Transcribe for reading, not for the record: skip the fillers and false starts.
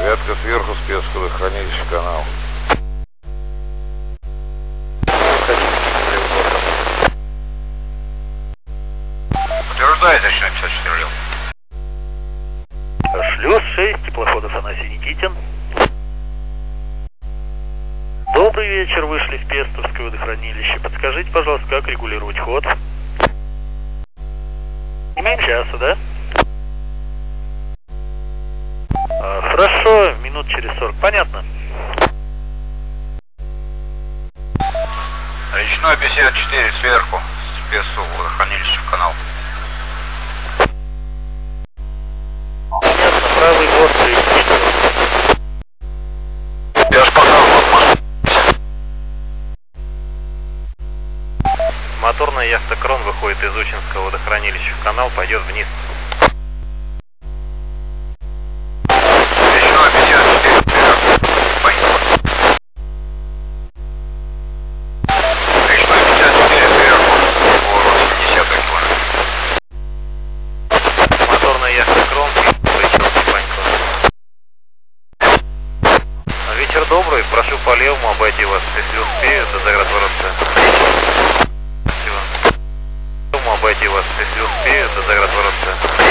Вятка сверху, спецводохранилище, канал. Подтверждает, точно 54 лет. Шлюз 6, теплоход Афанасий Никитин. Добрый вечер, вышли в Пестовское водохранилище. Подскажите, пожалуйста, как регулировать ход? Не меньше часа, да? Хорошо, минут через 40, понятно. Речной 54 сверху, спецводохранилище, канал. Понятно, правый борт 34. Я ж показал. Моторная яхта Крон выходит из Учинского водохранилища в канал, пойдет вниз. Речной 54 сверху. Поехали. Речной 54 сверху. По 80 километров. Моторная яхта Крон, Причёрский Паньков. Вечер добрый, прошу по левому обойти вас, если успею, до заградворотца. Спасибо. По левому обойти вас, если успею, до заградворотца.